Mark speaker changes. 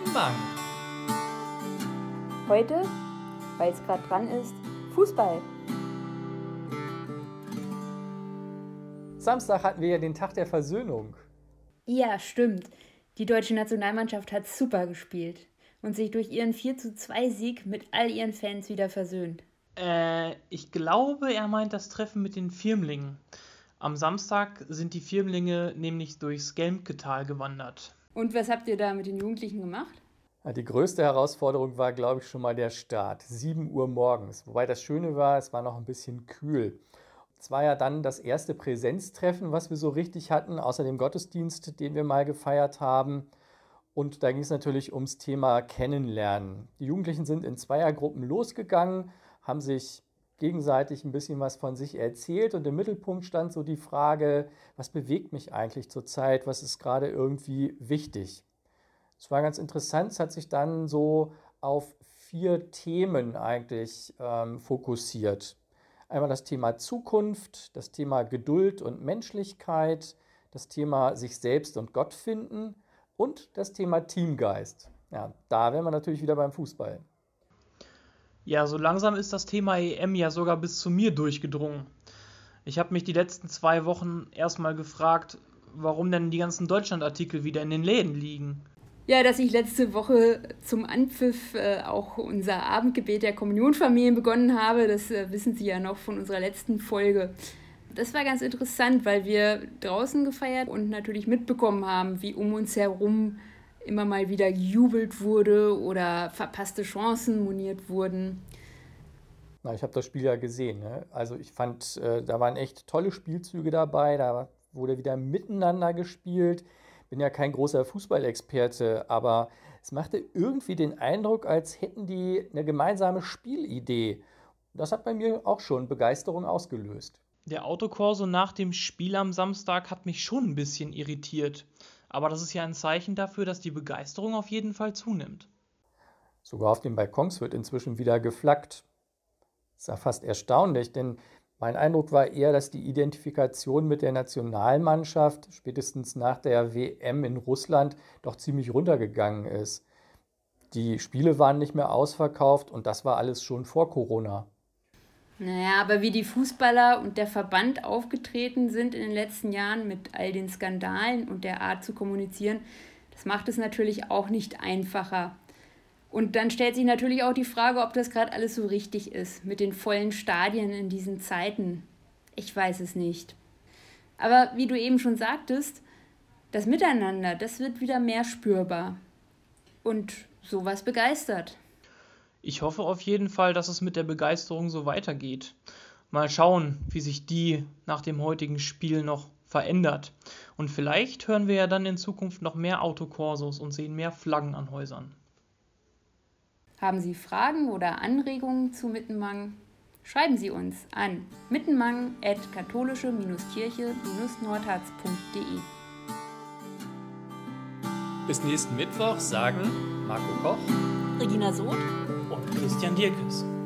Speaker 1: Mittenmang.
Speaker 2: Heute, weil es gerade dran ist, Fußball.
Speaker 1: Samstag hatten wir ja den Tag der Versöhnung.
Speaker 2: Ja, stimmt. Die deutsche Nationalmannschaft hat super gespielt und sich durch ihren 4:2 Sieg mit all ihren Fans wieder versöhnt.
Speaker 3: Ich glaube, er meint das Treffen mit den Firmlingen. Am Samstag sind die Firmlinge nämlich durchs Gelmketal gewandert.
Speaker 2: Und was habt ihr da mit den Jugendlichen gemacht?
Speaker 1: Ja, die größte Herausforderung war, glaube ich, schon mal der Start. 7 Uhr morgens. Wobei das Schöne war, es war noch ein bisschen kühl. Es war ja dann das erste Präsenztreffen, was wir so richtig hatten, außer dem Gottesdienst, den wir mal gefeiert haben. Und da ging es natürlich ums Thema Kennenlernen. Die Jugendlichen sind in Zweiergruppen losgegangen, haben sich gegenseitig ein bisschen was von sich erzählt und im Mittelpunkt stand so die Frage, was bewegt mich eigentlich zurzeit, was ist gerade irgendwie wichtig. Es war ganz interessant, es hat sich dann so auf 4 Themen eigentlich fokussiert. Einmal das Thema Zukunft, das Thema Geduld und Menschlichkeit, das Thema sich selbst und Gott finden und das Thema Teamgeist. Ja, da wären wir natürlich wieder beim Fußball.
Speaker 3: Ja, so langsam ist das Thema EM ja sogar bis zu mir durchgedrungen. Ich habe mich die letzten 2 Wochen erstmal gefragt, warum denn die ganzen Deutschland-Artikel wieder in den Läden liegen.
Speaker 2: Ja, dass ich letzte Woche zum Anpfiff auch unser Abendgebet der Kommunionfamilien begonnen habe, das wissen Sie ja noch von unserer letzten Folge. Das war ganz interessant, weil wir draußen gefeiert und natürlich mitbekommen haben, wie um uns herum immer mal wieder gejubelt wurde oder verpasste Chancen moniert wurden.
Speaker 1: Na, ich habe das Spiel ja gesehen, ne? Also ich fand, da waren echt tolle Spielzüge dabei, da wurde wieder miteinander gespielt. Bin ja kein großer Fußballexperte, aber es machte irgendwie den Eindruck, als hätten die eine gemeinsame Spielidee. Das hat bei mir auch schon Begeisterung ausgelöst.
Speaker 3: Der Autokorso nach dem Spiel am Samstag hat mich schon ein bisschen irritiert. Aber das ist ja ein Zeichen dafür, dass die Begeisterung auf jeden Fall zunimmt.
Speaker 1: Sogar auf den Balkons wird inzwischen wieder geflaggt. Das ist ja fast erstaunlich, denn mein Eindruck war eher, dass die Identifikation mit der Nationalmannschaft spätestens nach der WM in Russland doch ziemlich runtergegangen ist. Die Spiele waren nicht mehr ausverkauft und das war alles schon vor Corona.
Speaker 2: Naja, aber wie die Fußballer und der Verband aufgetreten sind in den letzten Jahren mit all den Skandalen und der Art zu kommunizieren, das macht es natürlich auch nicht einfacher. Und dann stellt sich natürlich auch die Frage, ob das gerade alles so richtig ist mit den vollen Stadien in diesen Zeiten. Ich weiß es nicht. Aber wie du eben schon sagtest, das Miteinander, das wird wieder mehr spürbar. Und sowas begeistert.
Speaker 3: Ich hoffe auf jeden Fall, dass es mit der Begeisterung so weitergeht. Mal schauen, wie sich die nach dem heutigen Spiel noch verändert. Und vielleicht hören wir ja dann in Zukunft noch mehr Autokorsos und sehen mehr Flaggen an Häusern.
Speaker 2: Haben Sie Fragen oder Anregungen zu Mittenmang? Schreiben Sie uns an mittenmang@katholische-kirche-nordharz.de.
Speaker 1: Bis nächsten Mittwoch sagen Marco Koch,
Speaker 2: Regina Soth
Speaker 3: Und Christian Dierkes.